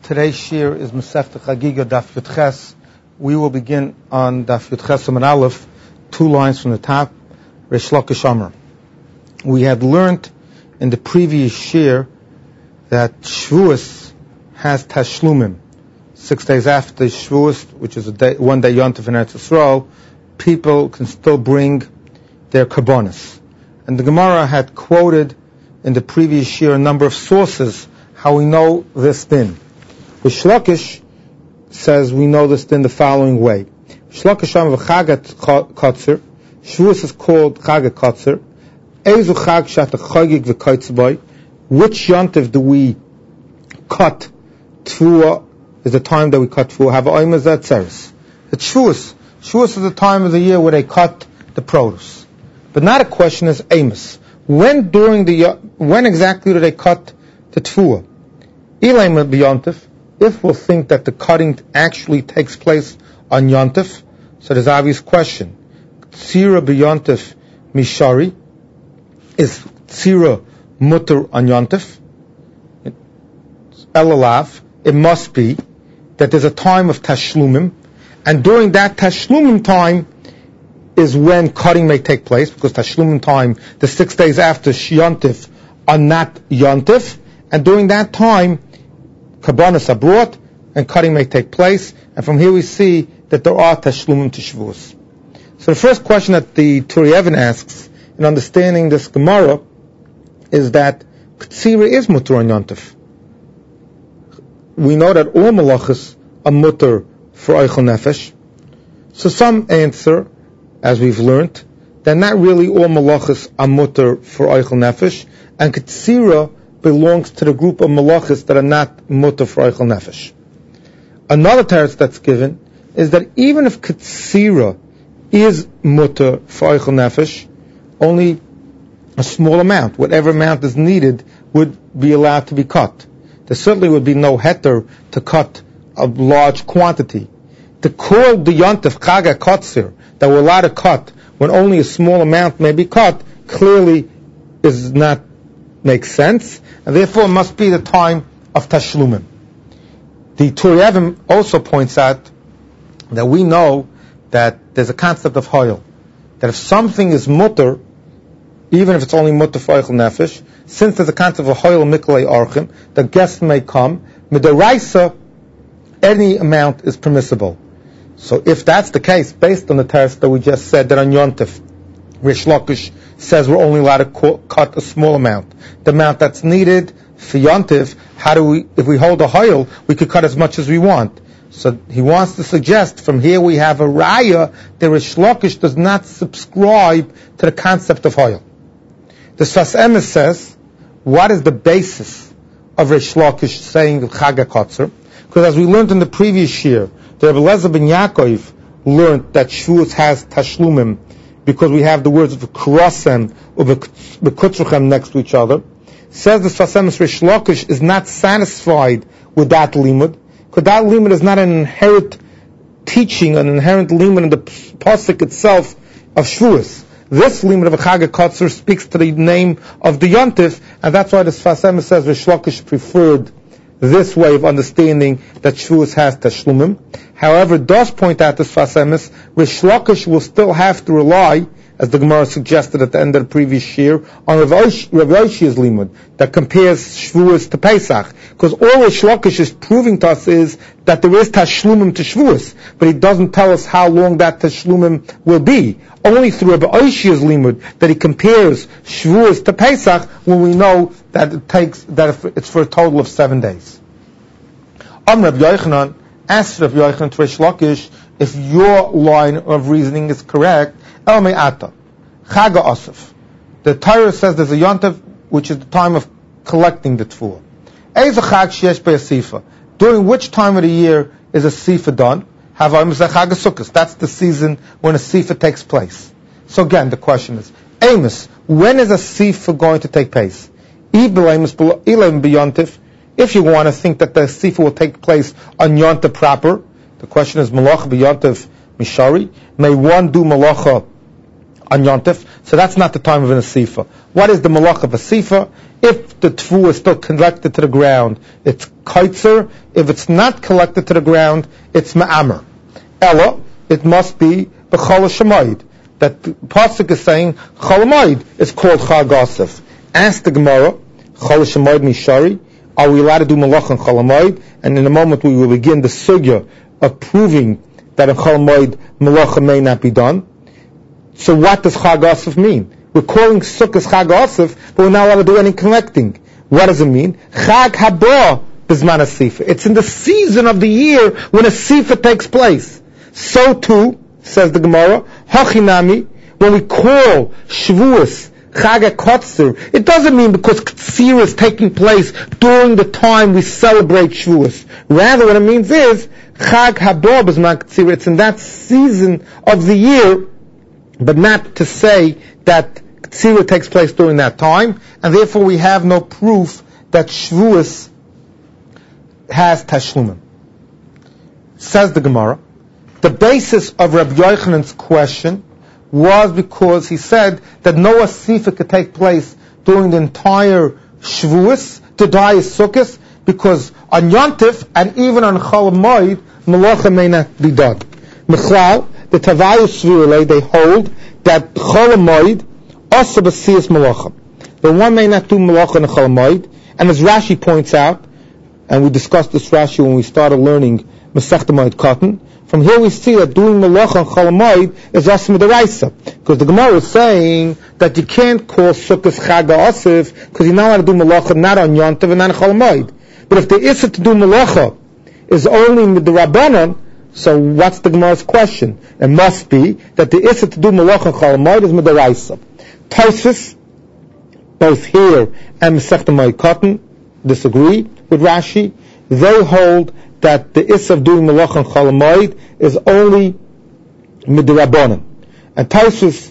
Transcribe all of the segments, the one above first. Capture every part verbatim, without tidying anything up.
Today's shir is Masechta Chagiga Daf Yud Ches. We will begin on Daf Yud Ches Amud Aleph, two lines from the top, Reish Lakish Amar. We had learned in the previous shir that Shavuos has Tashlumim. Six days after Shavuos, which is a day, one day Yontif in Eretz Yisrael, people can still bring their karbonos. And the Gemara had quoted in the previous shir a number of sources how we know this din. Reish Lakish says we know this in the following way. Reish Lakish Amar v'chagat kotzer. Shavuos is called chagat kotzer. Eizu chag shata chagig v'kotzbay. Which yontif do we cut? Tfuah is the time that we cut tfuah. Have oimah zat tzeres. It's Shavuos. Shavuos is the time of the year where they cut the produce. But not a question is amos. When during the when exactly do they cut the tfuah? Elaim b'yontif. If we'll think that the cutting actually takes place on Yontif, so there's an obvious question. Tzira b'Yontif mishari, is Tzira mutter on Yontif? Elalav, it must be that there's a time of Tashlumim, and during that Tashlumim time is when cutting may take place, because Tashlumim time, the six days after Yontif, are not Yontif, and during that time, Karbonos are brought, and cutting may take place. And from here we see that there are tashlumim to Shavuos. So the first question that the Turi Even asks in understanding this Gemara is that Ktsira is mutter on Yontif. We know that all malachas are mutter for Eichel Nefesh. So some answer, as we've learned, that not really all malachas are mutter for Eichel Nefesh, and Ktsira belongs to the group of malachas that are not mutter for Eichel Nefesh. Another teretz that's given is that even if Ktsira is mutter for Eichel Nefesh, only a small amount, whatever amount is needed, would be allowed to be cut. There certainly would be no heter to cut a large quantity. To call the yontif chaga kotzir, that we're allowed to cut when only a small amount may be cut, clearly is not makes sense, and therefore it must be the time of tashlumim. The Turi Even also points out that we know that there's a concept of hoyel, that if something is mutter, even if it's only mutter for Eichel Nefesh, since there's a concept of hoyel miklei archim, the guest may come, midaraisa, any amount is permissible. So if that's the case, based on the teretz that we just said, that on Yontif, Reish Lakish says we're only allowed to co- cut a small amount. The amount that's needed for Yontif, how do we, if we hold a hoyel, we could cut as much as we want. So he wants to suggest, from here we have a raya that Reish Lakish does not subscribe to the concept of hoyel. The Sfas Emes says, what is the basis of Reish Lakish saying Chaga Kotzer? Because as we learned in the previous year, the Rebbe Lezer ben Yaakov learned that Shavuos has Tashlumim, because we have the words of Krosem or Bekutzruchem next to each other. Says the Sfas Emes, Reish Lakish is not satisfied with that limud, because that limud is not an inherent teaching, an inherent limud in the pasuk itself of Shavuos. This limud of a Chaga Kotzer speaks to the name of the Yontif, and that's why the Sfas Emes says Reish Lakish preferred this way of understanding that Shavuos has Tashlumim. However, it does point out the Sfas Emes, Reish Lakish will still have to rely, as the Gemara suggested at the end of the previous year, on Rav Yoshi's limud that compares Shavuos to Pesach. Because all Reish Lakish is proving to us is that there is Tashlumim to Shavuos, but he doesn't tell us how long that Tashlumim will be. Only through Rav Yoshi's limud that he compares Shavuos to Pesach, when we know that it takes that it's for a total of seven days. Am Rav Yochanan asked Rav Yochanan to Reish Lakish, if your line of reasoning is correct, El Me'ata, Chaga Asif. The Torah says there's a Yontif, which is the time of collecting the Tfuah. Eiz Chag Sheyesh Be'asifa. During which time of the year is a Sifa done? Havayim Chag Sukkos. That's the season when a Sifa takes place. So again, the question is, Amos, when is a Sifa going to take place? If you want to think that the Sifa will take place on Yontif proper, the question is, Malacha b'Yontif Mishari. May one do Malacha on Yontif? So that's not the time of an Asifa. What is the Malacha of Asifa? If the tfu is still collected to the ground, it's kaitzer. If it's not collected to the ground, it's ma'amer. Ella, it must be b'chol shamayid. That the pasuk is saying chol hamoed is called Chag Asif. Ask the Gemara, chol shamayid mishari, are we allowed to do malach on chol hamoed? And in a moment we will begin the sugya of proving that in chol hamoed malacha may not be done. So what does Chag Asif mean? We're calling Sukkot Chag Asif, but we're not allowed to do any collecting. What does it mean? Chag haba b'zman asifa. It's in the season of the year when a sifa takes place. So too, says the Gemara, hachinami, when we call Shavuos Chag HaKotzer, it doesn't mean because Ktsira is taking place during the time we celebrate Shavuos. Rather, what it means is Chag haba b'zman Ktsira. It's in that season of the year, but not to say that Ktsira takes place during that time, and therefore we have no proof that Shavuos has Tashlumim. Says the Gemara, the basis of Rabbi Yochanan's question was because he said that no asifa could take place during the entire Shavuos to die as Sukkot, because on Yontif and even on Chol Hamoed, Malacha may not be done. Mechlal, the Tavayu Svirule, they hold that Chol Hamoed also b'siyas Malacha. The one may not do Malacha in Chol Hamoed, and as Rashi points out, and we discussed this Rashi when we started learning Masechta Moed Katan, from here we see that doing Malacha on Chol Hamoed is Asma D'Oraisa, because the Gemara is saying that you can't call Sukkot Chag Asif because you're not allowed to do Malacha not on Yontiv and not on Chol Hamoed. But if the Issa to do Malacha is only with the Rabbanon, so what's the Gemara's question? It must be that the Issa to do Malacha on Chol Hamoed is D'Oraisa. Tosfos, both here and Masechta Moed Katan, disagree with Rashi. They hold that the Issa of doing Malacha on Chol Hamoed is only midrabanan. And Tosfos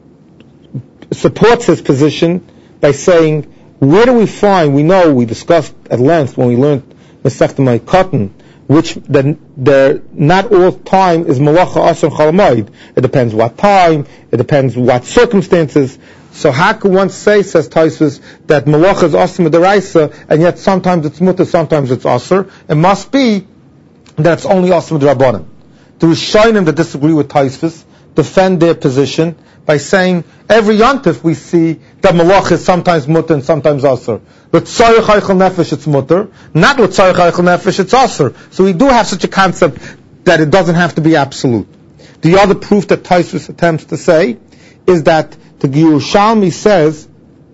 supports his position by saying, where do we find, we know, we discussed at length when we learned Masechta Moed Katan, which the, the, not all time is Malacha Asr Chol Hamoed. It depends what time, it depends what circumstances. So how can one say, says Tosfos, that Malacha is Asr D'Oraisa, and yet sometimes it's Mutter, sometimes it's Asr? It must be that it's only Asr D'Rabbanan. The Rishonim that disagree with Tosfos defend their position by saying every Yontif we see that Malacha is sometimes Mutter and sometimes Asr. With Tzarech Eichel Nefesh it's Mutter, not with Tzarech Eichel Nefesh it's Asr. So we do have such a concept that it doesn't have to be absolute. The other proof that Tosfos attempts to say is that the Yerushalmi says,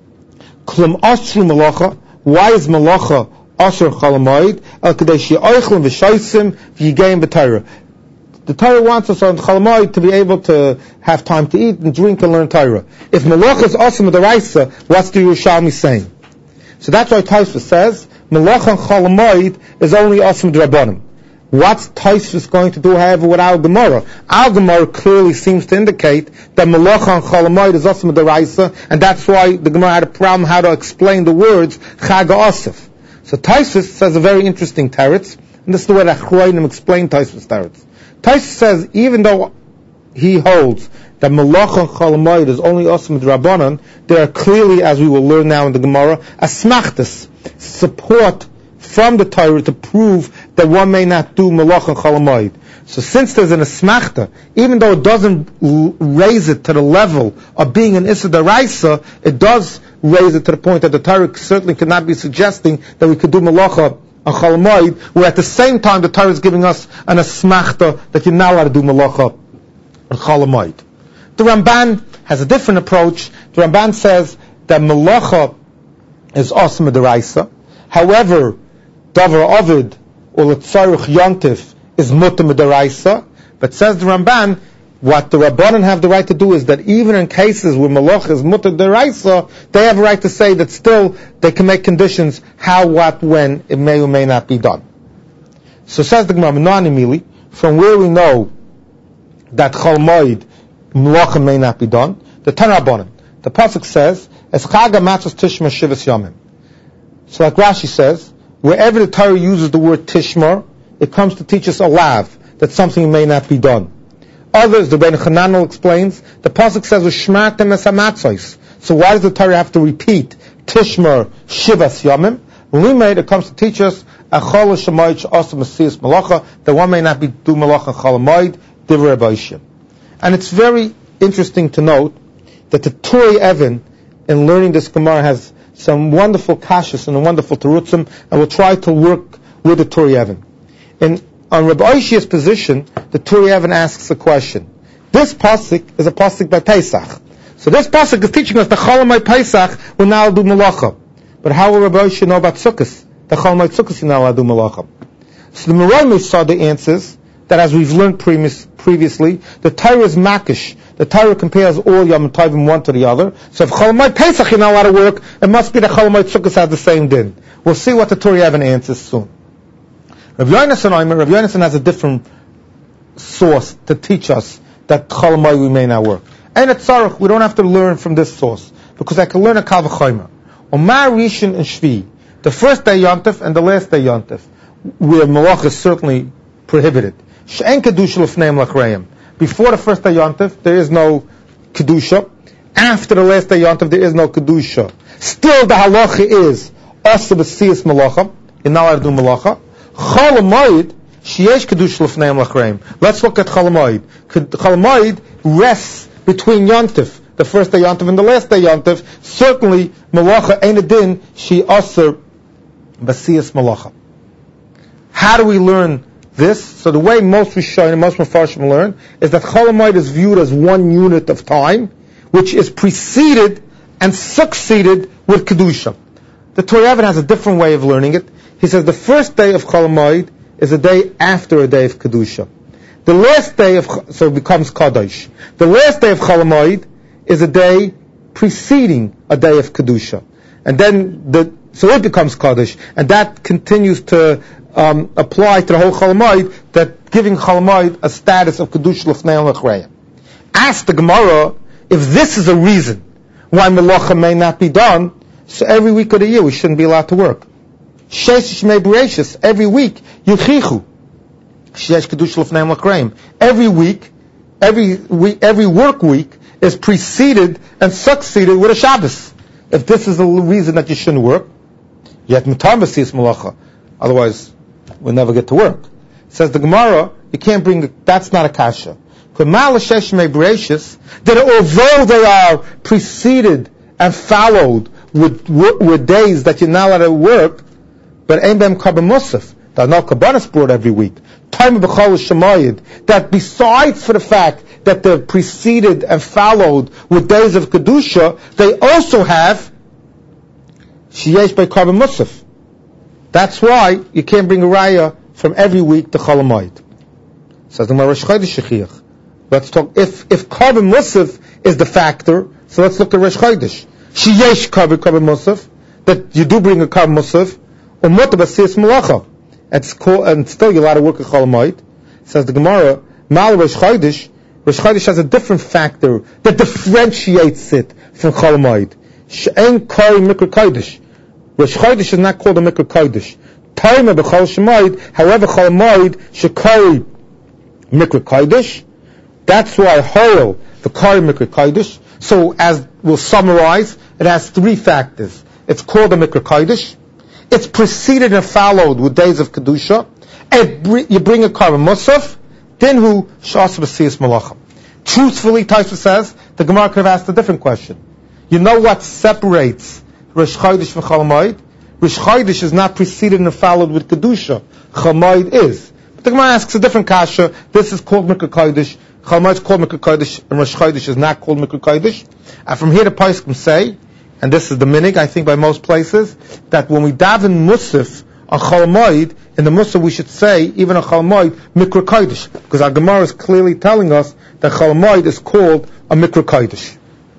Klum Asru Malacha, why is Malacha Asr Chol Hamoed? El Kedei She'oichlin V'shoisim V'yigeim B'Torah. The Torah wants us on Chol Hamoed to be able to have time to eat and drink and learn Torah. If Malacha is Asr D'Oraisa, what's the Yerushalmi saying? So that's why Tosfos says Malacha on Chol Hamoed is only Asr D'Rabbanan. What's Tosfos going to do, however, with Al Gemara? Al Gemara clearly seems to indicate that Malacha on Chol Hamoed is Asr D'Oraisa, and that's why the Gemara had a problem how to explain the words Chag Asif. So Tosfos says a very interesting teretz, and this is the way that Achroinim explain Tosfos teretz. Tosfos says even though he holds that Malacha on Chol Hamoed is only Asr D'Rabbanan, there are clearly, as we will learn now in the Gemara, asmachtas, support from the Torah to prove that one may not do Malacha on Chol Hamoed. So since there's an asmachta, even though it doesn't l- raise it to the level of being an Issa D'Oraisa, it does raise it to the point that the Torah certainly cannot be suggesting that we could do Malacha on Chol Hamoed, where at the same time the Torah is giving us an asmachta that you're not allowed to do Malacha on Chol Hamoed. The Ramban has a different approach. The Ramban says that Malacha is Asr D'Oraisa. However, Davar Ovid or L'tzarech Yontif is Mutter D'Oraisa, but says the Ramban, what the Rabbanan have the right to do is that even in cases where Malacha is Mutter D'Oraisa, they have a right to say that still they can make conditions how, what, when it may or may not be done. So says the Gemara, non-imili, from where we know that Chol Hamoed Malacha may not be done, the Tan Rabbanan, the pasuk says, "Es Chag HaMatzos Tishma Shivas Yomim." So like Rashi says, wherever the Torah uses the word Tishmar, it comes to teach us a lav, that something may not be done. Others, the Ben Chananel explains, the pasuk says, "Ushmartem es hamatzos." So why does the Torah have to repeat Tishmer Shivas Yamim. Limeid, it comes to teach us a Chol Shemayit She'asa Mesias Malacha, that one may not be do Malacha Chol Hamoed, Divrei Ba'ishim. And it's very interesting to note that the Turei Even, in learning this Gemara, has some wonderful kashas and a wonderful terutzim, and we'll try to work with the Turei Even. In on Rabbi Oishia's position, the Turei Even asks a question. This pasuk is a pasuk by Pesach. So this pasuk is teaching us the Chol Hamoed Pesach will now do Malacha. But how will Rabbi Oishia know about Sukkos? The Chol Hamoed Sukkos will now do Malacha. So the Merayim saw the answers that, as we've learned previous, previously, the Torah is makish. The Torah compares all Yom Tovim one to the other. So if Chol Hamoed Pesach is not allowed to work, it must be that Chol Hamoed Sukkos has the same din. We'll see what the Turei Even answers soon. Rav Yonasan Omer, Rav Yonasan has a different source to teach us that Chol Hamoed we may not work. And at Tzarech, we don't have to learn from this source, because I can learn a Kal V'chomer. Omar Rishon and Shvi, the first day Yontif and the last day Yontif, where Malach is certainly prohibited. She'en Kedusha L'fnei L'chreim. Before the first day Yontif, there is no Kedusha. After the last day Yontif, there is no Kedusha. Still, the halacha is Asa B'siyas Malacha, you're not allowed to do Malacha. Chol Hamoed, Sheyesh Kedusha L'fnei L'chreim. Let's look at Chol Hamoed. Chol Hamoed rests between Yontif, the first day Yontif and the last day Yontif. Certainly, Malacha ain't a din, she Aser B'siyas Malacha. How do we learn this? So the way most Rishonim, most Mefarshim learn, is that Chol Hamoed is viewed as one unit of time, which is preceded and succeeded with Kedusha. The Turei Even has a different way of learning it. He says the first day of Chol Hamoed is a day after a day of Kedusha. The last day of, so it becomes Kadosh. The last day of Chol Hamoed is a day preceding a day of Kedusha. And then, the, so it becomes Kadosh. And that continues to um, apply to the whole Chol Hamoed, that giving Chol Hamoed a status of Kedusha L'fnei L'chreim. Ask the Gemara, if this is a reason why Malacha may not be done, so every week of the year we shouldn't be allowed to work. Sheishish Mei Bereishis, every week, Yuchichu. Sheyesh Kedusha L'fnei L'chreim. Every week, every week, every work week is preceded and succeeded with a Shabbos. If this is the reason that you shouldn't work, yet Mutar B'siyas Malacha. Otherwise, we'll never get to work. Says the Gemara, you can't bring, that's not a kasha. That although they are preceded and followed with, with days that you're not allowed to work, but ain't them kabbalah musaf. There are no kabbalas brought every week. Time of b'chol shemayid. That besides for the fact that they're preceded and followed with days of kedusha, they also have sheyesh by kabbalah musaf. That's why you can't bring a raya from every week to Chol Hamoed. Says the Rosh Chodesh Shechiach. Let's talk. If if kabbalah musaf is the factor, so let's look at Rosh Chodesh. Sheyesh kabbalah musaf, that you do bring a kabbalah musaf. Umot b'siyas malacha. It's called, and still you're allowed to work at Chol Hamoed. Says the Gemara, Mal Rosh Chodesh, Rosh Chodesh has a different factor that differentiates it from Chol Hamoed. She'en kari mikra kodesh. Rosh Chodesh is not called a mikra kodesh. Taima b'chol shemayid, however Chol Hamoed shekari mikra kodesh. That's why Horel, the kari mikra kodesh. So as we'll summarize, it has three factors. It's called a mikra kodesh. It's preceded and followed with days of Kedusha. And you bring a Karban Musaf, then who Shas B'siyas Malacha. Truthfully, Taisha says, the Gemara could have asked a different question. You know what separates Rosh Chodesh from Chol Hamoed? Rosh Chodesh is not preceded and followed with Kedusha. Chol Hamoed is. But the Gemara asks a different kasha. This is called Mikra Kodesh. Chol Hamoed is called Mikra Kodesh, and Rosh Chodesh is not called Mikra Kodesh. And from here the Poskim say, and this is the minig, I think, by most places, that when we daven Musaf on Chol Hamoed, in the Musaf we should say, even on Chol Hamoed, Mikra Kodesh, because our Gemara is clearly telling us that Chol Hamoed is called a Mikra Kodesh.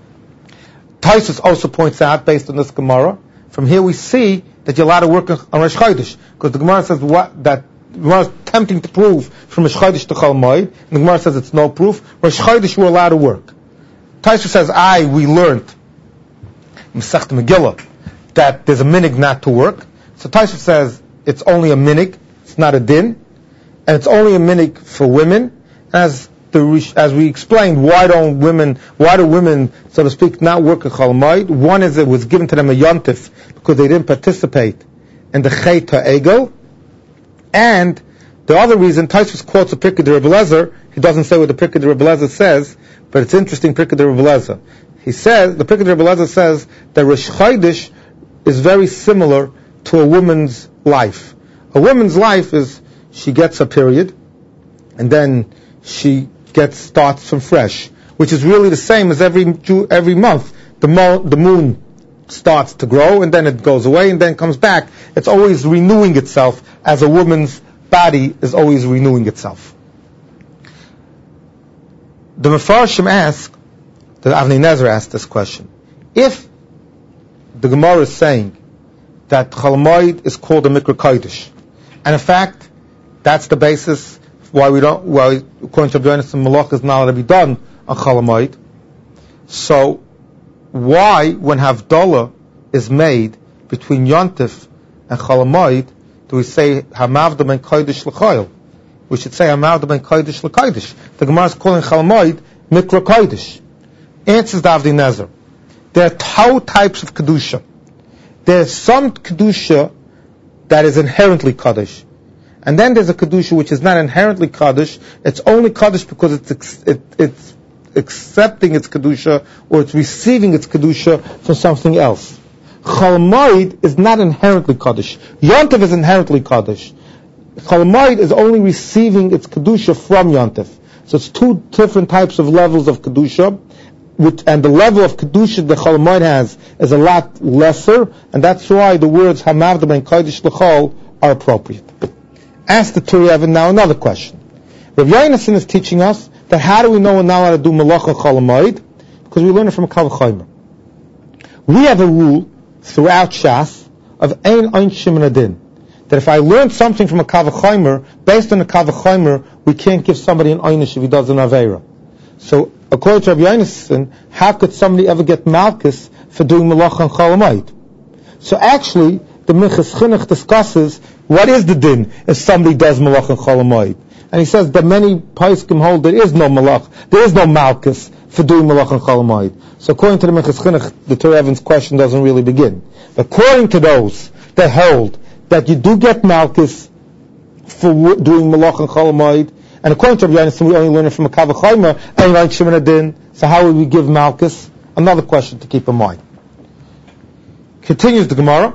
Taisus also points out, based on this Gemara, from here we see that you're allowed to work on Rosh Chodesh, because the Gemara says what, that the Gemara is tempting to prove from Rosh Chodesh to Chol Hamoed, and the Gemara says it's no proof. Rosh Chodesh we're allowed to work. Taisus says, I, we learned Masechet Megillah, that there's a minig not to work. So Taisha says it's only a minig, it's not a din, and it's only a minig for women. As the, as we explained, why don't women, why do women, so to speak, not work at Chol Hamoed? One is it was given to them a yontif because they didn't participate in the Chet HaEgel. And the other reason, Tosfos quotes a Pirkei de Rebbe Lezer. He doesn't say what the Pirkei de Rebbe Lezer says, but it's interesting, Pirkei de Rebbe Lezer. He says, the Pirkei de Rebbe Lezer says that Rosh Chodesh is very similar to a woman's life. A woman's life is, she gets a period, and then she gets starts from fresh, which is really the same as every every month. The, mo- the moon starts to grow, and then it goes away, and then comes back. It's always renewing itself, as a woman's body is always renewing itself. The Mefarshim ask, the Avnei Nezer asked this question: if the Gemara is saying that Chol Hamoed is called a Mikra Kodesh, and in fact, that's the basis why we don't, why according to Rabbi Yonasan, Malach is not allowed to be done on Chol Hamoed. So, why, when Havdalah is made between Yontif and Chol Hamoed, do we say Hamavda ben Kodesh l'Choil? We should say Hamavda ben Kodesh l'Kodesh. The Gemara is calling Chol Hamoed Mikra Kodesh. Answers the Avnei Nezer. There are two types of Kedusha. There's some Kedusha that is inherently Kaddish. And then there's a Kedusha which is not inherently Kaddish. It's only Kaddish because it's ex- it, it's accepting its Kedusha, or it's receiving its Kedusha from something else. Chol Hamoed is not inherently Kaddish. Yontif is inherently Kaddish. Chol Hamoed is only receiving its Kedusha from Yontif. So it's two different types of levels of Kedusha, which, and the level of Kedusha that Chol Hamoed has is a lot lesser, and that's why the words Hamavda ben Kodesh l'Chol are appropriate. Ask the Turei Even now another question. Rav Yonasan is teaching us that how do we know we're not allowed to do Malacha Chol Hamoed? Because we learn it from a Kal V'chomer. We have a rule throughout Shas of Ein Ein Shimon Adin, that if I learn something from a Kal V'chomer, based on a Kal V'chomer, we can't give somebody an Einish if he does an Aveira. So, according to Rabbi Yonasan, how could somebody ever get Malchus for doing Malacha and Chol Hamoed? So actually, the Minchas Chinuch discusses what is the din if somebody does Malacha and Chol Hamoed. And he says that many Poskim hold there is no Malach, there is no Malchus for doing Malacha and Chol Hamoed. So according to the Minchas Chinuch, the Turei Even's question doesn't really begin. But according to those that hold that you do get Malchus for doing Malacha and Chol Hamoed, and according to Rabbi Yonasan, we only learn it from a Kal V'chomer, and like Shimon Adin. So how would we give Malchus? Another question to keep in mind. Continues the Gemara.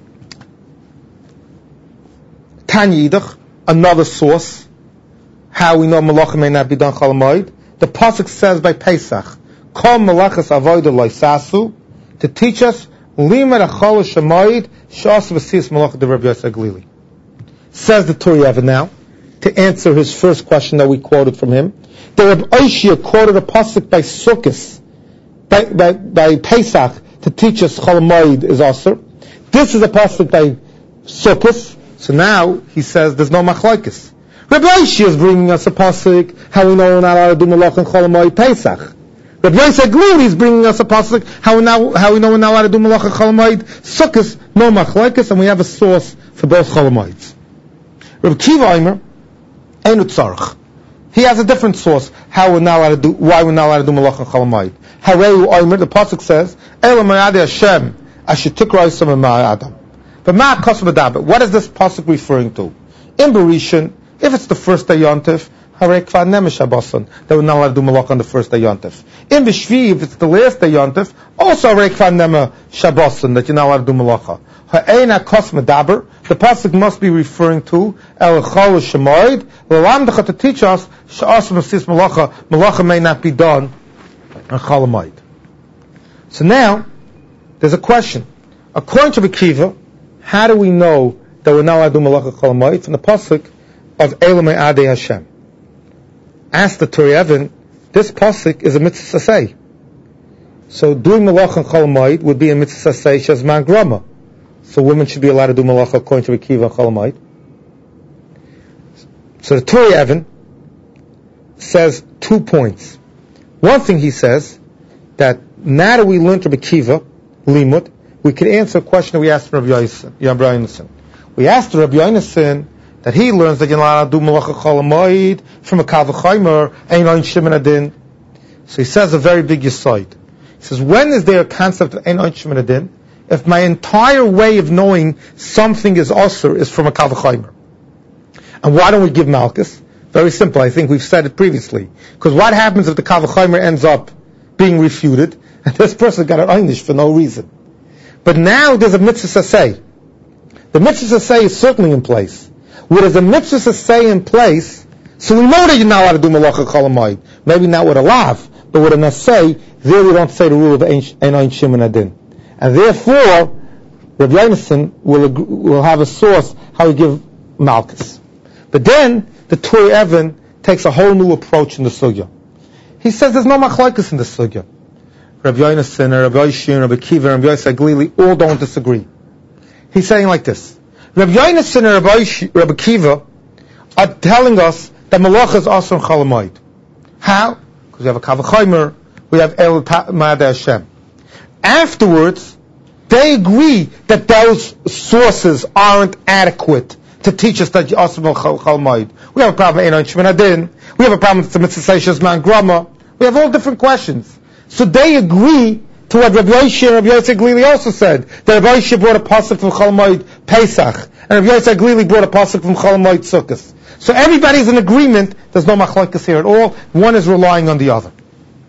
Tanya Yidach, another source, how we know Malacha may not be done Chol Hamoed. The pasuk says by Pesach, Kol Malachas Avodah Lo Sasu, to teach us Limad Achol Hamoed Shas V'Sis Malacha de Rabbi Yosef Glili. Says the Turei Even now, to answer his first question that we quoted from him. The Reb Oishia quoted a pasuk by Sukkos, by, by, by Pesach, to teach us Chol Hamoed is Asur. This is a pasuk by Sukkos, so now he says there's no machlokes. Reb Oishia is bringing us a pasuk, how we know we're not allowed to do Malacha and Chol Hamoed Pesach. Reb Yosef Glili is bringing us a pasuk, how we, now, how we know we're not allowed to do Malacha and Chol Hamoed Sukkos, no machlokes, and we have a source for both Chol Hamoeds. Reb Kiva Omer, Einu Tzarech. He has a different source how we're not allowed to do, why we're not allowed to do Malacha and Chol Hamoed. Hareu Omer, the pasuk says, Ela Ma'adei Hashem Asher Tikra Yisam Ma'adam. But Ma Kosov Adaber. What is this pasuk referring to? In Berishin, if it's the first day Yontif, Harei Kvar Nemesh Shabason, that we're not allowed to do Malacha on the first day Yontif. In B'Shvi, if it's the last day Yontif, also Harei Kvar Nemesh Shabason, that you're not allowed to do Malacha. Ha'eina Kos Medaber, the pasuk must be referring to El Chol Hamoed, L'Lamdecha, to teach us Sh'as V'Sis Malacha, Malacha may not be done on Chol Hamoed. So now, there's a question. According to Bekiva, how do we know that we're not allowed to do Malacha Chol Hamoed? From the pasuk of Ela Me'adei Hashem. Ask the Turei Even, this pasuk is a mitzvah saseh. So doing Malacha and Chol Hamoed would be a mitzvah saseh shazman grama. So women should be allowed to do Malacha according to Bekiva and Chol Hamoed. So the Turei Even says two points. One thing he says, that now that we learned Rabbi Kiva, Limud, we could answer a question that we asked Rabbi Yonasan. We asked Rabbi Yonasan, that he learns that you're not allowed to do malacha chol hamoed from a kal v'chomer, ein oin shemin adin. So he says a very big yesod. He says, when is there a concept of ein oin shemin adin? If my entire way of knowing something is osur is from a kal v'chomer. And why don't we give malchus? Very simple. I think we've said it previously. Because what happens if the kal v'chomer ends up being refuted, and this person got an einish for no reason? But now there's a mitzvah saseh. The mitzvah saseh is certainly in place. Where there's a mitzvah saseh in place, so we know that you're not allowed to do malacha chol hamoed. Maybe not with a lav, but with a naseh, there we don't say the rule of ein oin shemin adin. And therefore, Rabbi Yonason will will have a source how we give malchus. But then the Tur Evan takes a whole new approach in the sugya. He says there's no machlokes in the sugya. Rabbi Yonason, and Rabbi Yishir, Rabbi Kiva, and Rabbi Yosef Glili all don't disagree. He's saying like this: Rabbi Yonason and Rabbi, Yish, Rabbi Kiva are telling us that malacha is also in chol hamoed. How? Because we have a kal v'chomer, we have el ma'adei Hashem. Afterwards, they agree that those sources aren't adequate to teach us that you also chol hamoed. We have a problem with ein oin shemin adin. We have a problem with the mitzvah seishas man grama. We have all different questions. So they agree to what Rabbi Yosef and Rabbi Yosef Glili also said. That Rabbi Yosef brought a pasuk from chol hamoed Pesach, and Rabbi Yosef Glili brought a pasuk from chol hamoed Sukkos. So everybody's in agreement. There's no machlokes here at all. One is relying on the other.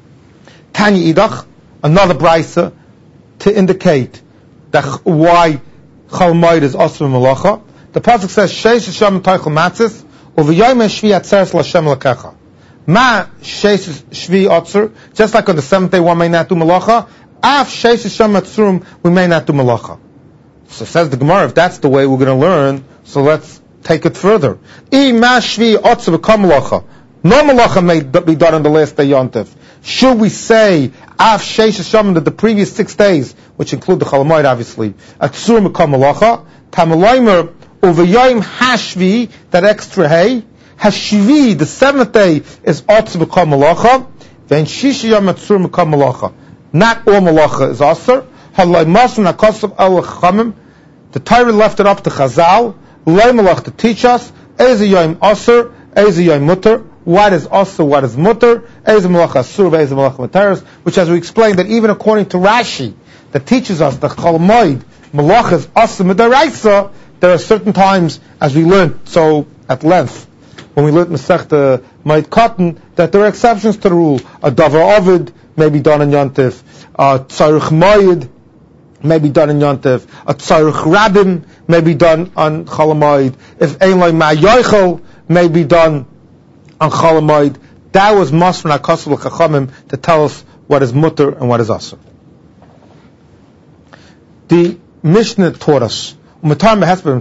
Tanya Idach, another brisa to indicate that why chol hamoed is also malacha. The pasuk says, "Sheish Hashem toichel matzis, uv'yom shvi atzeres l'Hashem lekecha." Ma sheish shvi atzer, just like on the seventh day one may not do malacha. Af sheish Hashem atzurim, we may not do malacha. So says the Gemara, if that's the way we're going to learn, so let's take it further. I ma shvi atzer v'kam malacha. No malacha may be done on the last day yontif. Should we say af sheish Hashem that the previous six days, which include the chol hamoed obviously, atzurim v'kam malacha, tamalaymer Uvayim hashvi, that extra hay, hashvi, the seventh day is atz b'kol malacha, then shishi yom atzur b'kol malacha. Not all malacha is asur. Halay masun hakasav el chachamim. The Torah left it up to Chazal, lay malach to teach us, eze yom asur, eze yom mutter, what is asur, what is mutter, eze malach asur, eze malach muteres, which as we explained that even according to Rashi, that teaches us that chol hamoed, malach is asur midaraisa. There are certain times, as we learned so at length, when we learned Masechta Ma'id Katan, that there are exceptions to the rule. A Davar Ovid may be done in Yontif. A Tzarech Ma'id may be done in Yontif. A Tzarech Rabim may be done on Chol hamoed. If Ein Loi Ma'yoichel may be done on Chol hamoed. That was Masran HaKosel L'Chachamim to tell us what is mutter and what is asur. The Mishnah taught us what the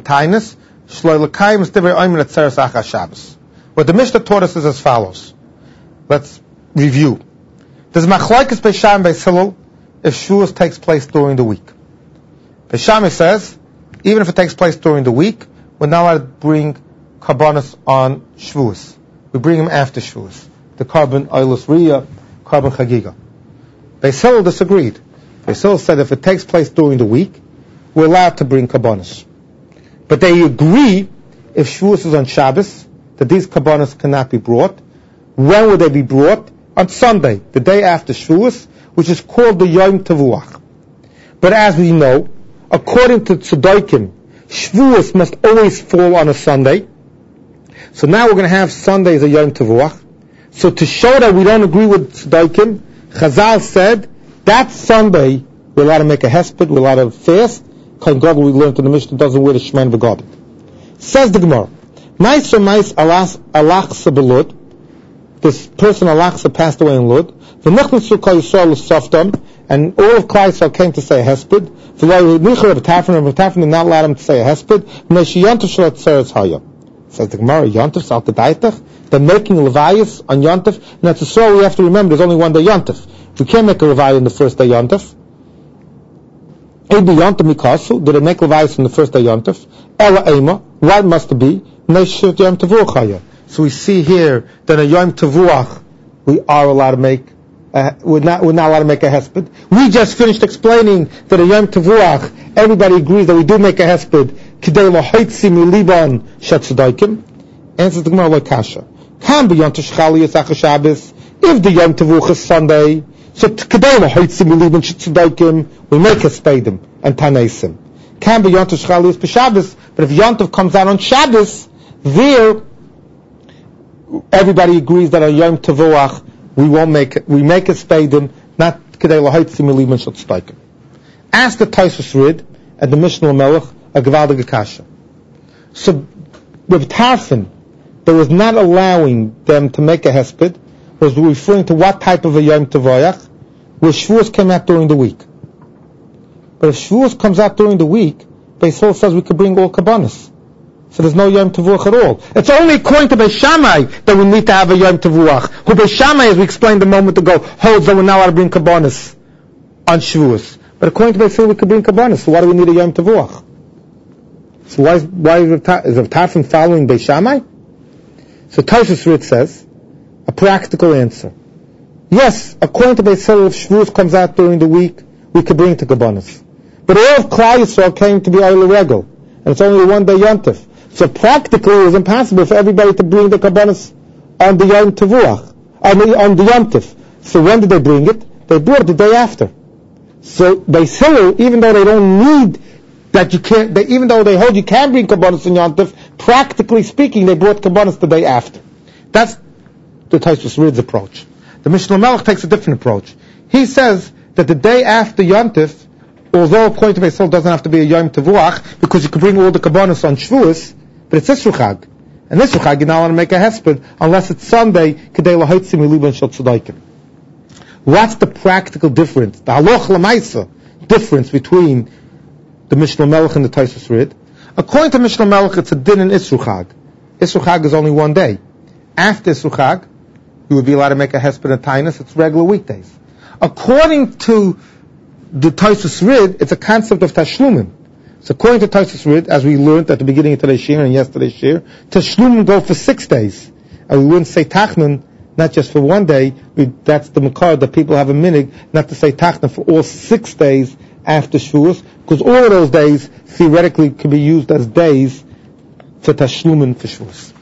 Mishnah taught us is as follows. Let's review. There's machlokes Beis Shammai and Beis Hillel if Shavuos takes place during the week. Beis Shammai says, even if it takes place during the week, we're not allowed to bring karbanos on Shavuos. We bring them after Shavuos. The carbon Oilus Riyah, carbon Chagiga. Beis Hillel disagreed. Beis Hillel said if it takes place during the week, we're allowed to bring karbanos. But they agree, if Shavuos is on Shabbos, that these karbanos cannot be brought. When would they be brought? On Sunday, the day after Shavuos, which is called the Yom Tevuach. But as we know, according to Tzaddikim, Shavuos must always fall on a Sunday. So now we're going to have Sunday as a Yom Tevuach. So to show that we don't agree with Tzaddikim, Chazal said, that Sunday, we're allowed to make a hesped, we're allowed to fast. Kain Gadol, we learned in the Mishnah, doesn't wear the Shemen v'Gabed. Says the Gemara, Mais Mais Alachsa Belud, this person Alachsa passed away in Lud, V'nichnasu Kol Yisrael L'Sofdom, and all of Klal Yisrael came to say a hesped, V'lo Nichar of Tafrin, and Tafrin did not allow him to say a hesped, V'neshi Yontif Shalat Tzeres Haya. Says the Gemara, Yontif Sal Kedaitach, they're making Levias on Yontif, and that's a story we have to remember, there's only one day Yontif. We can't make a Leviah on the first day Yontif. Ebi Yontif Mikasu, did it make Levias on the first day Yontif? Ela Ema, what must it be? Neshut Yom Tevuach Haya. So we see here that a Yom Tevuach we are allowed to make, uh, we're not we're not allowed to make a hesped. We just finished explaining that a Yom Tevuach, everybody agrees that we do make a hesped k'dei lahoitzi miliban shetzadaikim? Answers the Gemara like kasha. Can be Yom Tishchalius Achar Shabbos. If the Yom Tevuch is Sunday, so k'dei lahoitzi miliban shetzadaikim, we make a spadim and tanesim. Can be Yom Tishchalius b'Shabbos, but if Yom Tov comes out on Shabbos, there everybody agrees that on Yom Tevuach we won't make it. We make a spadim, not k'dei lahoitzi miliban shetzadaikim. Ask the Taisus Rid at the Mishnah Melech a Gevaldige Kasha. So Reb Tarfon, that was not allowing them to make a hesped, was referring to what type of a Yom Tevoyach, where Shavuos came out during the week. But if Shavuos comes out during the week, Beis Hillel says we could bring all kabbanis. So there's no Yom Tevuach at all. It's only according to Beis Shammai that we need to have a Yom Tevuach. Who Beis Shammai, as we explained a moment ago, holds that we're not allowed to bring kabbanis on Shavuos. But according to Beis Hillel, we could bring kabbanis. So why do we need a Yom Tevuach? So why is, why is Rav Tarfon following Beis Shammai? So Taisus Rid says, a practical answer. Yes, according to Beis Hillel, if Shavuos comes out during the week, we could bring to kabbanis. But all of Klal Yisrael came to be Oile Regel, and it's only a one-day Yom Tov. So practically, it was impossible for everybody to bring the kabbanis on the Yom Tevuach, on the, on the Yom Tov. So when did they bring it? They brought it the day after. So Beis Hillel, even though they don't need that you can't, they, even though they hold you can bring kabbanis on Yom Tov, practically speaking, they brought kabbanis the day after. That's the Taisus Rid's approach. The Mishnah Melech takes a different approach. He says that the day after Yom Tov, although according to Beis Hillel doesn't have to be a Yom Tevuach, because you can bring all the kabbanis on Shavuos, but it's Isru Chag. And Isru Chag, you're not allowed to make a hesped unless it's Sunday, K'dei lahoitzi miliban shel tzadaikim. What's the practical difference, the haloch lemaisa difference between the Mishnah Melech and the Taisus Rid? According to Mishnah Melech, it's a din in Isru Chag. Isru Chag is only one day. After Isru Chag, you would be allowed to make a hesped and tainus. It's regular weekdays. According to the Taisus Rid, it's a concept of tashlumim. So according to Taisus Rid, as we learned at the beginning of today's shir and yesterday's shir, tashlumim go for six days. And we wouldn't say tachnun, not just for one day. We, that's the makar that people have a minig, not to say tachnun for all six days after Shavuos, because all of those days theoretically can be used as days for tashlumim for Shavuos.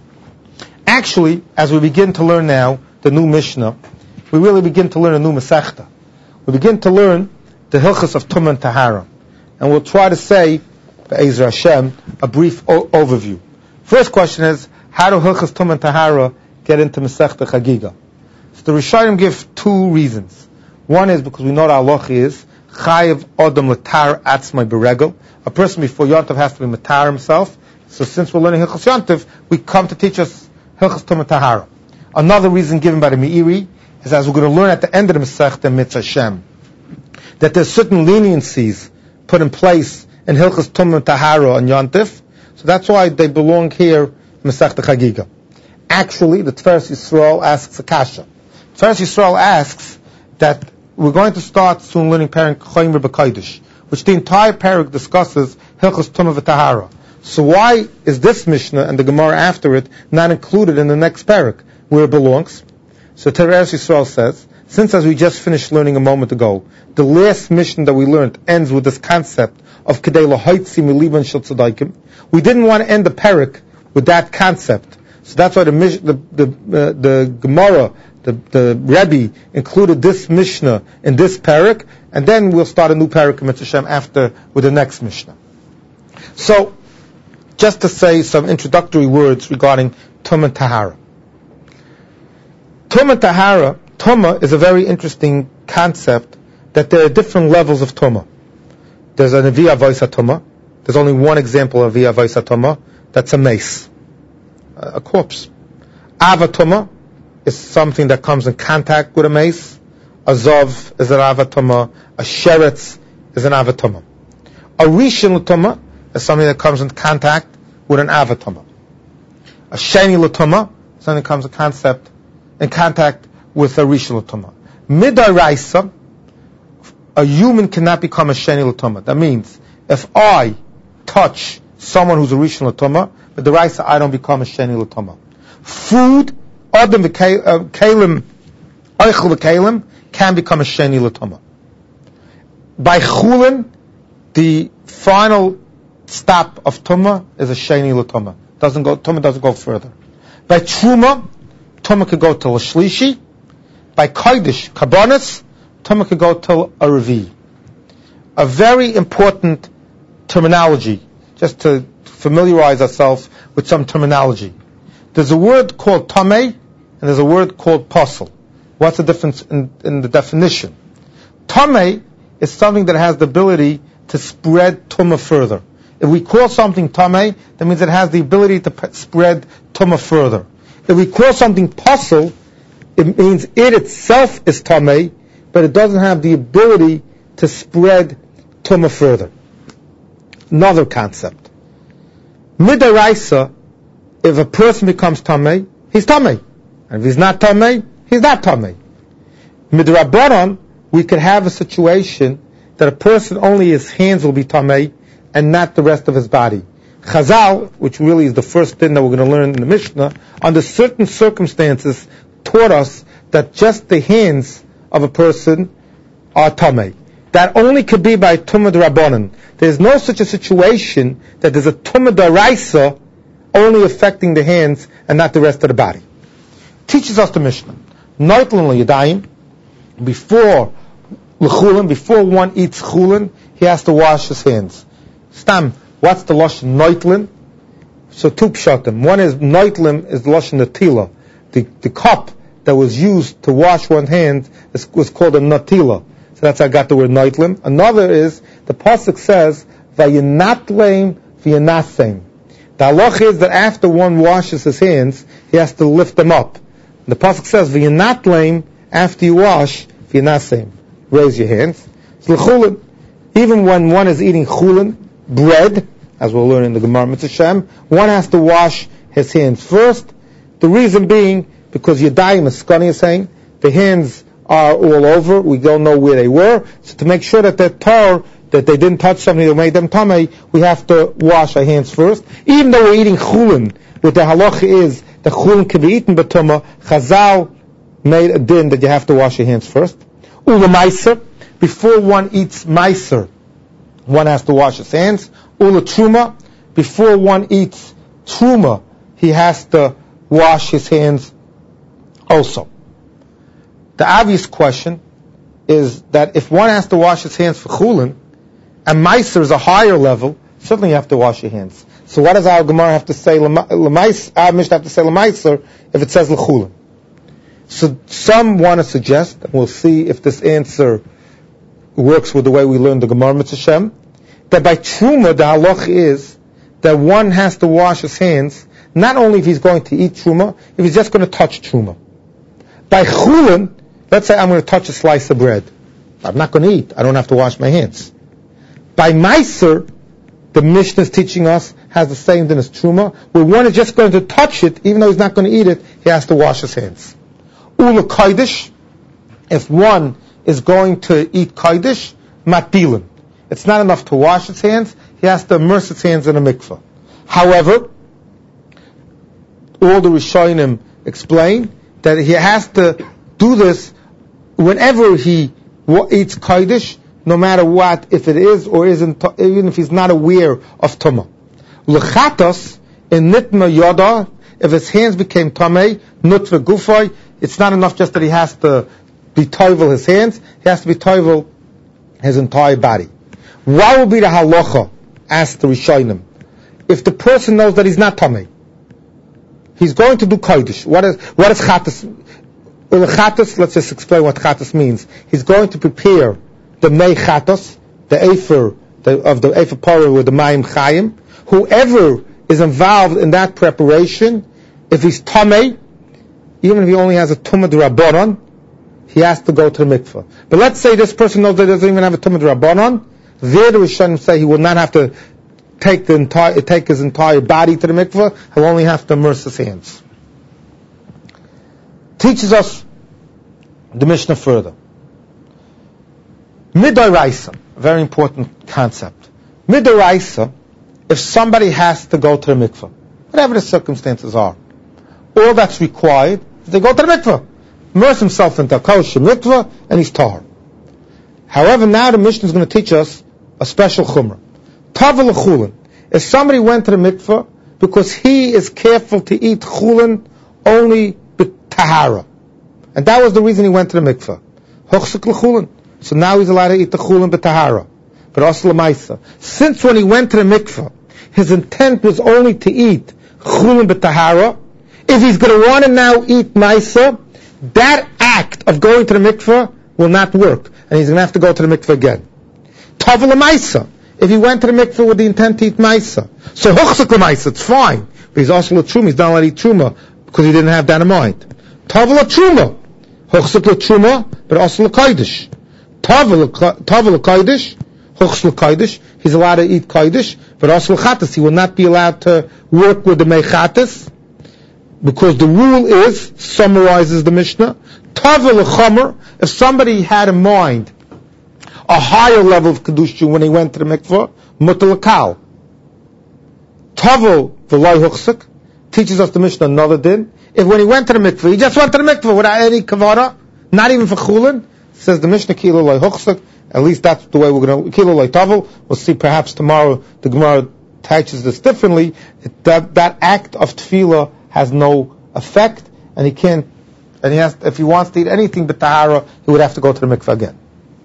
Actually, as we begin to learn now the new Mishnah, we really begin to learn a new Masechta. We begin to learn the Hilchos of Tumah and Tahara. And we'll try to say, Be'ezer Hashem, a brief o- overview. First question is, how do Hilchos Tumah and Tahara get into Masechta Chagiga? So the Rishonim give two reasons. One is because we know the halacha is, Chayev Odom L'tar Atzmai Beregel. A person before Yom Tov has to be Matar himself. So since we're learning Hilchos Yom Tov, we come to teach us Hilchos Tumah and Tahara. Another reason given by the Meiri is, as we're going to learn at the end of the Masechta Mitzvah Hashem, that there's certain leniencies put in place in Hilchos Tumah and Tahara on Yom Tov. So that's why they belong here in Masechta Chagiga. Actually, the Tiferes Yisrael asks a kasha. Tiferes Yisrael asks that we're going to start soon learning Perek Chomer B'Kodesh, which the entire Perek discusses Hilchos Tumah and Tahara. So why is this Mishnah and the Gemara after it not included in the next Perek, where it belongs? So Tiferes Yisrael says, since as we just finished learning a moment ago, the last Mishnah that we learned ends with this concept of K'dei lahoitzi miliban shel tzadaikim, we didn't want to end the Perek with that concept. So that's why the the the, uh, the Gemara, the, the Rebbe, included this Mishnah in this Perek, and then we'll start a new Perek in Mitzvah Hashem after with the next Mishnah. So, just to say some introductory words regarding Tumah and Tahara. Tumah and Tahara, Tumah is a very interesting concept, that there are different levels of Tumah. There's an Avi Avoisa Tumah. There's only one example of Avi Avoisa Tumah. That's a mace, a corpse. Ava Tumah is something that comes in contact with a mace. A Zov is an Ava Tumah. A Sheretz is an Ava Tumah. A Rishon Tumah is something that comes in contact with an Ava Tumah. A Sheni Tumah is something that comes in concept in contact with a Rishon Tumah. Midaraisa, a human cannot become a Sheni Tumah. That means, if I touch someone who's a Rishon Tumah, but the Raisa, I don't become a Sheni Tumah. Food, Adam v'Kalim, Eichel v'Kalim, can become a Sheni Tumah. By Chulin, the final stop of Tumah is a Sheni L'Tumah. Doesn't go, Tumah doesn't go further. By Truma, Tumah could go till a Shlishi. By Kodesh, Karbonis, Tumah could go till a Revi. A very important terminology, just to familiarize ourselves with some terminology. There's a word called Tameh, and there's a word called Posel. What's the difference in, in the definition? Tameh is something that has the ability to spread Tumah further. If we call something Tameh, that means it has the ability to p- spread Tumah further. If we call something Posel, it means it itself is Tameh, but it doesn't have the ability to spread Tumah further. Another concept. Midaraisa, if a person becomes Tameh, he's Tameh. And if he's not Tameh, he's not Tameh. Midrabanan, we could have a situation that a person, only his hands will be Tameh, and not the rest of his body. Chazal, which really is the first thing that we're going to learn in the Mishnah, under certain circumstances, taught us that just the hands of a person are Tameh. That only could be by Tumah D'Rabbanan. There's no such a situation that there's a Tumah D'Oraisa only affecting the hands and not the rest of the body. Teaches us the Mishnah. Noitlin L'Yadayim, before L'Chulin, before one eats Chulin, he has to wash his hands. Stam, what's the Lashon Noitlin? So two pshatim. One is Noitlin is the Lashon Natila. The, the cup that was used to wash one's hands is, was called a Natila. So that's how I got the word Noitlim. Another is, the pasuk says, Vayinatleim v'yinasem. The halach is that after one washes his hands, he has to lift them up. The pasuk says, V'yinatleim, after you wash, v'yinasem. Raise your hands. So l'chulin, even when one is eating chulin, bread, as we'll learn in the Gemara Mitzvah Shem, one has to wash his hands first. The reason being, because Yadayim, as Skani is saying, the hands are all over, we don't know where they were, so to make sure that they're tar, that they didn't touch something that made them tamei, we have to wash our hands first. Even though we're eating chulin, what the halacha is, the chulin can be eaten b'tumah, Chazal made a din that you have to wash your hands first. Ula meiser, before one eats meiser, one has to wash his hands. Ula truma, before one eats truma, he has to wash his hands also. The obvious question is that if one has to wash his hands for chulin, and meiser is a higher level, certainly you have to wash your hands. So what does our Gemara have to say, l'mais, our Mishnah have to say l'meiser, if it says l'chulin? So some want to suggest, and we'll see if this answer works with the way we learn the Gemara Mitzvah Shem, that by truma the halach is that one has to wash his hands, not only if he's going to eat truma, if he's just going to touch truma. By chulin, let's say I'm going to touch a slice of bread. I'm not going to eat. I don't have to wash my hands. By meiser, the Mishnah is teaching us, has the same thing as truma, where one is just going to touch it, even though he's not going to eat it, he has to wash his hands. Ula kodesh, if one is going to eat kodesh, matilin. It's not enough to wash his hands, he has to immerse his hands in a mikveh. However, all the Rishonim explain that he has to do this whenever he eats kodesh, no matter what, if it is or isn't, even if he's not aware of tumah. L'chatos, in nitma yoda, if his hands became tamei, nutva gufay, it's not enough just that he has to be toivel his hands, he has to be toivel his entire body. What will be the halacha? Asked the Rishonim. If the person knows that he's not tamei, he's going to do kodesh. What is what is chatos? Well, chatos, let's just explain what chatos means. He's going to prepare the mei chatos, the efer the, of the efer parah with the mayim chayim. Whoever is involved in that preparation, if he's tamei, even if he only has a tumah d'rabbanan, he has to go to the mikveh. But let's say this person knows that he doesn't even have a tumah d'rabbanan. There, the Rishonim say he will not have to take the entire take his entire body to the mikveh. He'll only have to immerse his hands. Teaches us the Mishnah further. Midoraisa, a very important concept. Midoraisa, if somebody has to go to the mikveh, whatever the circumstances are, all that's required is they go to the mikveh, immerse himself into a kosher mikveh, and he's tahor. However, now the Mishnah is going to teach us a special chumrah. Tavel l'chulin. If somebody went to the mikveh because he is careful to eat chulin only b'tahara, and that was the reason he went to the mikveh. Hochsek l'chulin. So now he's allowed to eat the chulin b'tahara. But also l'maisa. Since when he went to the mikveh, his intent was only to eat chulin b'tahara, if he's going to want to now eat maisa, that act of going to the mikveh will not work, and he's going to have to go to the mikveh again. Tavel l'maisa. If he went to the mikveh with the intent to eat maisa, so hochsek l'maisa, it's fine. But he's also l'truma. He's not allowed to eat truma because he didn't have that in mind. Tavel l'truma, hochsek l'truma, but also l'kodesh. Tavel l'kodesh, hochsek l'kodesh. He's allowed to eat kodesh, but also l'chatas. He will not be allowed to work with the mechatas, because the rule is, summarizes the Mishnah, Tavel l'chomer, if somebody had in mind a higher level of kedusha when he went to the mikveh, mutar l'kal. Tavel v'loi huchsek teaches us the Mishnah another din. If when he went to the mikveh, he just went to the mikveh without any kavara, not even for chulin, says the Mishnah kilo loi huchsek. At least that's the way we're going to kilo loi tavel. We'll see perhaps tomorrow the Gemara teaches this differently. That that act of tefillah has no effect, and he can't, and he has, if he wants to eat anything but tahara, he would have to go to the mikveh again.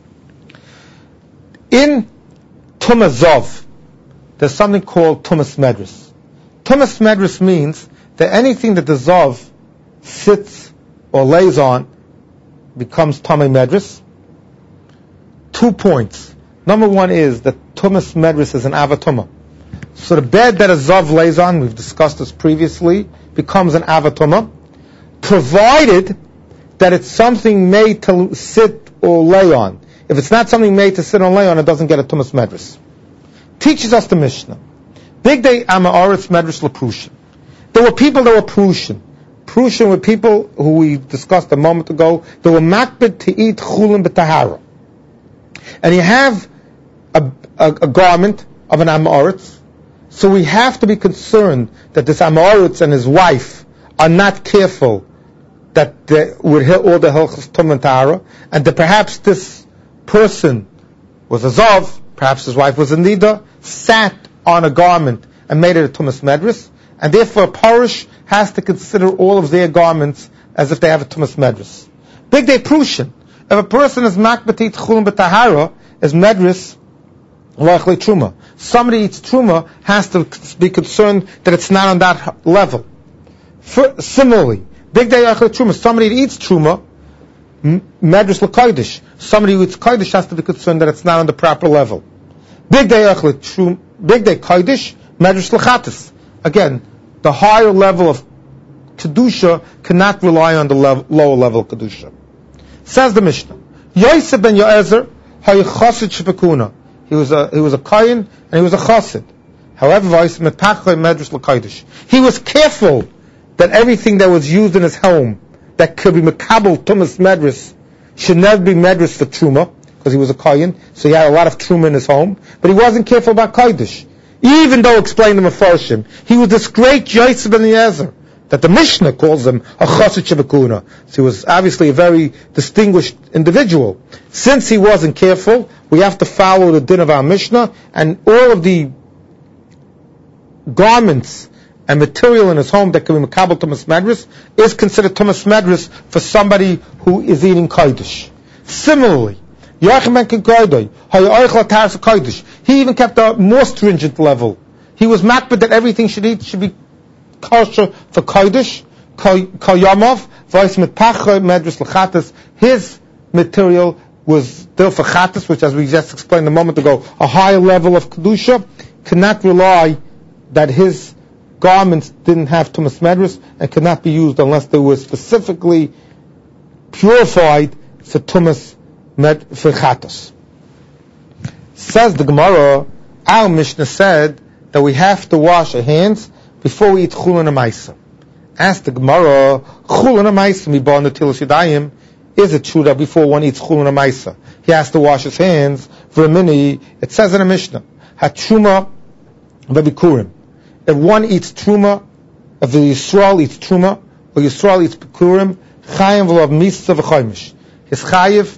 In Tumas Zov, there's something called Tumas Medris. Tumas Medris means that anything that the Zov sits or lays on becomes Tamei Medris. Two points. Number one is that Tumas Medris is an Avatuma. So the bed that a Zov lays on, we've discussed this previously, becomes an Avatuma, provided that it's something made to sit or lay on. If it's not something made to sit or lay on, it doesn't get a Tumas Medris. Teaches us the Mishnah. Big day Amaretz Medris LePrushin. There were people that were Prushin. Prushin were people who we discussed a moment ago. They were makbid to eat chulin b'tahara. And you have a, a, a garment of an Amaretz. So we have to be concerned that this Amaretz and his wife are not careful that they would hit all the Hilchos Tum and Tahara, and that perhaps this person was a Zov, perhaps his wife was a Nida, sat on a garment and made it a Tumas Medris, and therefore a Parish has to consider all of their garments as if they have a Tumas Medris. Big day Prushin. If a person is makbatit chulin b'tahara, is Medris, Lachli Truma. Somebody eats Truma has to be concerned that it's not on that level. For, similarly, Big Day Lachli Truma, somebody that eats Truma, Medris L'Kodesh. Somebody who eats Kodesh has to be concerned that it's not on the proper level. Big Day Lachli Truma, Big Day Kodesh, Medris L'Chatas. Again, the higher level of Kedusha cannot rely on the level, lower level of Kedusha. Says the Mishnah, Yosef ben Yoezer, hay chassid shepekuna. He was a he was a kohen and he was a chassid. However, he was careful that everything that was used in his home that could be mekabel tumas medris should never be medris for truma, because he was a kohen, so he had a lot of truma in his home. But he wasn't careful about kodesh, even though explained in the Mefarshim. He was this great Yosef ben Yoezer that the Mishnah calls him a chassid shebekuna. So he was obviously a very distinguished individual. Since he wasn't careful, we have to follow the din of our Mishnah, and all of the garments and material in his home that can be mekabel tumas medris is considered tumas medris for somebody who is eating kodesh. Similarly, Yochanan ben Kodesh, he even kept a more stringent level. He was makbid that everything should eat should be kosher for kodesh, koyamav, v'ais mitpacha medris l'chatas. His material was still for chatas, which, as we just explained a moment ago, a higher level of kedusha, cannot rely that his garments didn't have tumas medris and could not be used unless they were specifically purified for tumas med for chatas. Says the Gemara, our Mishnah said that we have to wash our hands before we eat chulin ha'maisa. Ask the Gemara, chulin ha'maisa mibar netilas yadayim. Is it true that before one eats chulin ha'maisa, he has to wash his hands? V'ramini, it says in a Mishnah, hatruma v'bikurim. If one eats truma, if the Yisrael eats truma, or Yisrael eats bikurim, chayim v'lav misa v'chaymish. His chayiv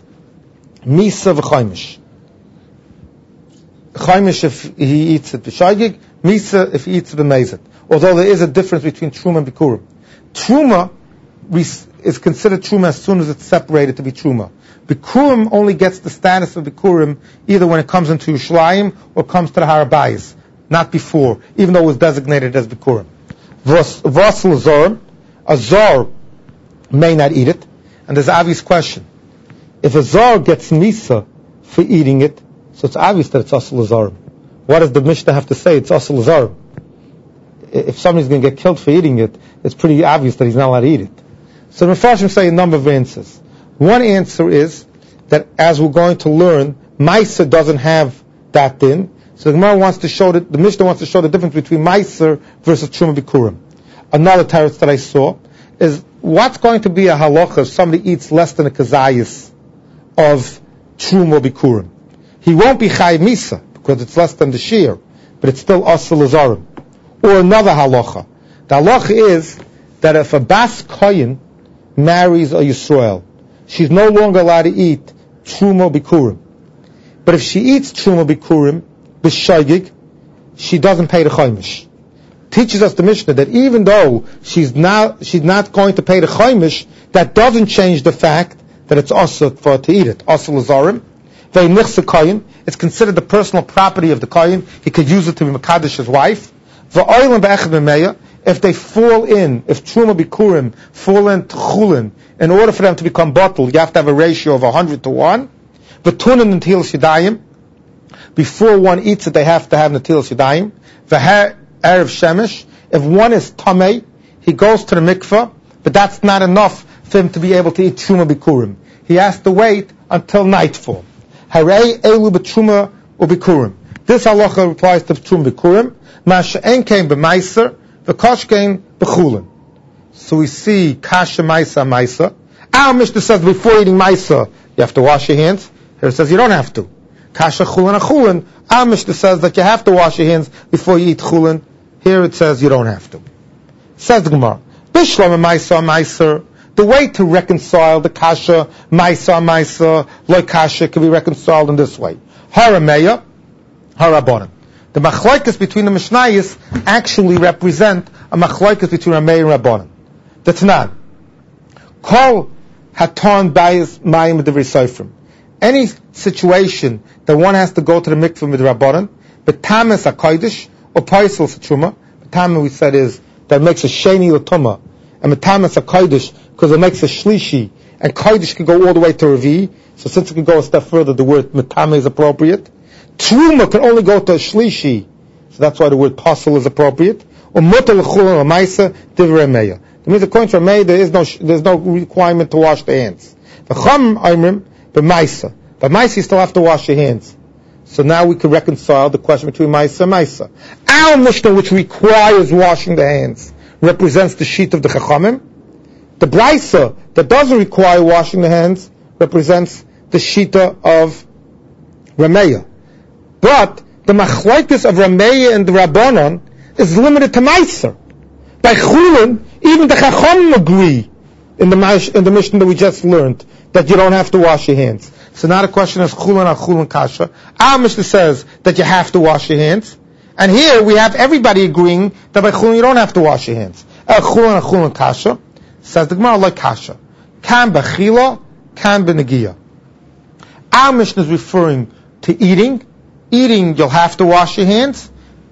misa v'chaymish. Chaymish if he eats it b'shagig, Misa if he eats it b'mezid. Although there is a difference between Truma and Bikurim. Truma is considered Truma as soon as it's separated to be Truma. Bikurim only gets the status of Bikurim either when it comes into Yerushalayim or comes to the Har HaBayis, not before, even though it was designated as Bikurim. Vos l'zorim, a zor may not eat it, and there's an obvious question. If a zor gets Misa for eating it, so it's obvious that it's asur l'zorim. What does the Mishnah have to say? It's asur l'zorim. If somebody's going to get killed for eating it, it's pretty obvious that he's not allowed to eat it. So the Mefarshim say a number of answers. One answer is that, as we're going to learn, Meiser doesn't have that din. So the Gemara wants to show that the Mishnah wants to show the difference between Meiser versus Truma Bikurim. Another teretz that I saw is what's going to be a halacha if somebody eats less than a kazayis of Truma Bikurim. He won't be Chayiv Misa because it's less than the shear, but it's still asur l'zorim. Or another halacha. The halacha is that if a bas koyin marries a Yisrael, she's no longer allowed to eat Truma Bikurim. But if she eats Truma Bikurim, b'shaygig, she doesn't pay the Chaimish. Teaches us the Mishnah that even though she's not, she's not going to pay the Chaimish, that doesn't change the fact that it's asur for her to eat it. Asur l'zorim. Ve'nichse koyin. It's considered the personal property of the koyin. He could use it to be Mekadosh his wife. Ve'oilim be'echad b'meya. If they fall in, if Truma Bikurim fall into Chulin, in order for them to become bottled, you have to have a ratio of one hundred to one. V'tunin Netilas Yadayim. Before one eats it, they have to have Netilas Yadayim. V'her Erev Shemesh. If one is Tamei, he goes to the mikveh, but that's not enough for him to be able to eat Truma Bikurim. He has to wait until nightfall. Harei Elu B'Truma U'Bikurim. This halacha applies to Truma Bikurim. Masha'en came b'Meiser. V'koshkein b'chulin. So we see kasha maisa maisa. Our Mishnah says before eating maisa you have to wash your hands. Here it says you don't have to. Kasha chulin achulin. Our Mishnah says that you have to wash your hands before you eat chulin. Here it says you don't have to. Says the Gemara. Bishlam maisa maisa. The way to reconcile the kasha maisa maisa like kasha can be reconciled in this way. Harameya, harabonim. The machlokes between the Mishnayos actually represent a machlokes between Ramei and Rabbanan. The Tanan. Kol hatan bayis mayim b'divrei sofrim. Any situation that one has to go to the mikveh with Rabbanan, b'tames hakodesh or paisel s'truma. B'tames we said is that makes a sheni l'tuma, and b'tames hakodesh because it makes a shlishi, and kodesh can go all the way to revi. So since it can go a step further, the word b'tames is appropriate. Truma can only go to a shlishi, so that's why the word pasul is appropriate. Or mutal l'chulin or maisa divrei meya. It means according to Ramei, there is no there's no requirement to wash the hands. V'cham oimrim b'maisa. But maisa you still have to wash your hands. So now we can reconcile the question between maisa and maisa. Our Mishnah, which requires washing the hands, represents the sheet of the chachamim. The brisa that doesn't require washing the hands represents the shita of Ramei. But the machlokes of Ramei and the Rabbanon is limited to Meiser. By Chulin, even the Chacham agree in the in the Mishnah that we just learned that you don't have to wash your hands. So now the question is Chulin or Chulin Kasha. Our Mishnah says that you have to wash your hands, and here we have everybody agreeing that by Chulin you don't have to wash your hands. Uh, Chulin or Chulin Kasha says the Gemara like Kasha. Kan b'chila, kan b'negiya. Our Mishnah is referring to eating. Eating, you'll have to wash your hands.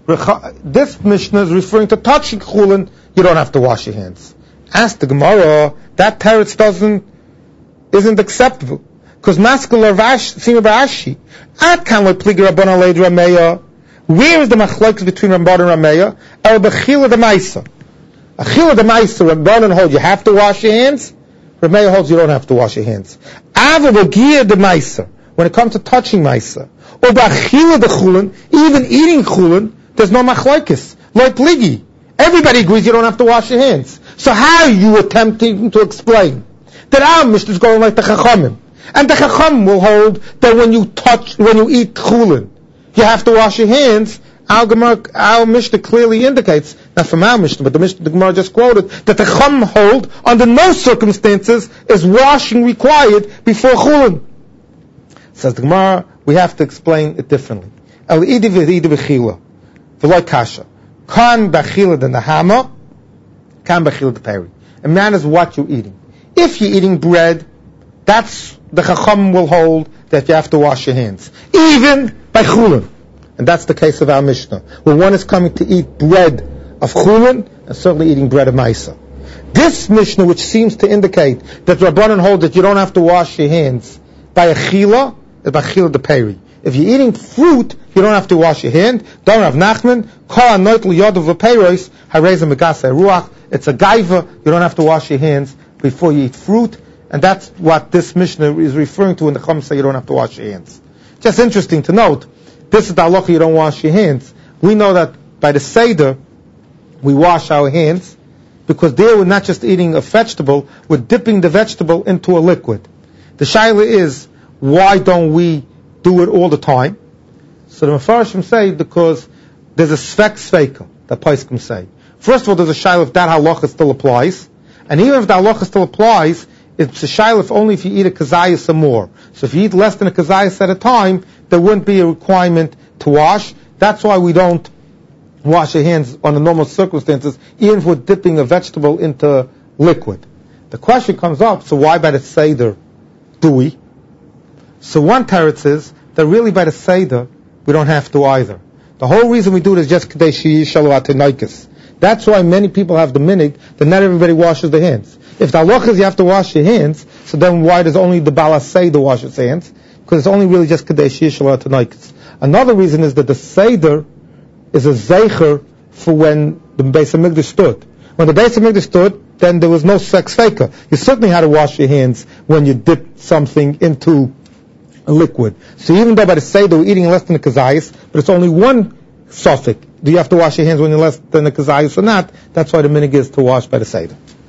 This Mishnah is referring to touching chulin, you don't have to wash your hands. Ask the Gemara, that teretz doesn't, isn't acceptable. Because maskal Rav Sima Barashi, at kan lo pligi Rabbanan leid Rameya. Where is the machlokes between Rabbanan and Rameya? El b'chila de Maisa. Achila de Maisa, Rabbanan holds you have to wash your hands. Rameya holds you don't have to wash your hands. Ava b'gia de Maisa. When it comes to touching Maisa. Or b'achila de chulin, even eating chulin, there's no machlokes. Like pligi. Everybody agrees you don't have to wash your hands. So how are you attempting to explain that our Mishnah is going like the Chachamim? And the Chachamim will hold that when you touch, when you eat chulin, you have to wash your hands. Our Gemara, our Mishnah clearly indicates, not from our Mishnah, but the Mishnah the Gemara just quoted, that the Chachamim hold under no circumstances is washing required before chulin. Says the Gemara, we have to explain it differently. El idi v'idi b'chila. V'loy kasha. Kan b'achila the nahama, kan b'achila the peri. It matters what you're eating. If you're eating bread, that's the chacham will hold that you have to wash your hands, even by chulin. And that's the case of our Mishnah, where one is coming to eat bread of chulin and certainly eating bread of maisa. This Mishnah, which seems to indicate that Rabbanan hold that you don't have to wash your hands by achila, is by achila the peri. If you're eating fruit, you don't have to wash your hand. Don't have Nachman. Kol anoitl yodav v'peiros harezim megasei ruach. It's a gaiva. You don't have to wash your hands before you eat fruit. And that's what this Mishnah is referring to when the Chum say you don't have to wash your hands. Just interesting to note, this is the halacha, you don't wash your hands. We know that by the Seder, we wash our hands, because there we're not just eating a vegetable, we're dipping the vegetable into a liquid. The shaila is, why don't we do it all the time? So the Mefarshim say, because there's a svek sveika, that Paiskim say. First of all, there's a shaila if that halacha still applies, and even if the halacha still applies, it's a shaila only if you eat a kazayas or more. So if you eat less than a kazayas at a time, there wouldn't be a requirement to wash. That's why we don't wash your hands under normal circumstances, even if we're dipping a vegetable into liquid. The question comes up, so why by the Seder do we? So one teretz is that really by the Seder, we don't have to either. The whole reason we do it is just kadei sheyishalu atenoikis. That's why many people have the minhag that not everybody washes their hands. If the halacha is you have to wash your hands, so then why does only the Baal Seder wash his hands? Because it's only really just kadei sheyishalu atenoikis. Another reason is that the Seder is a zeicher for when the Beis HaMikdash stood. When the Beis HaMikdash stood, then there was no sex faker. You certainly had to wash your hands when you dipped something into a liquid. So even though by the Seder we're eating less than a kazayas, but it's only one suffix. Do you have to wash your hands when you're less than a kazayas or not? That's why the minhag is to wash by the Seder.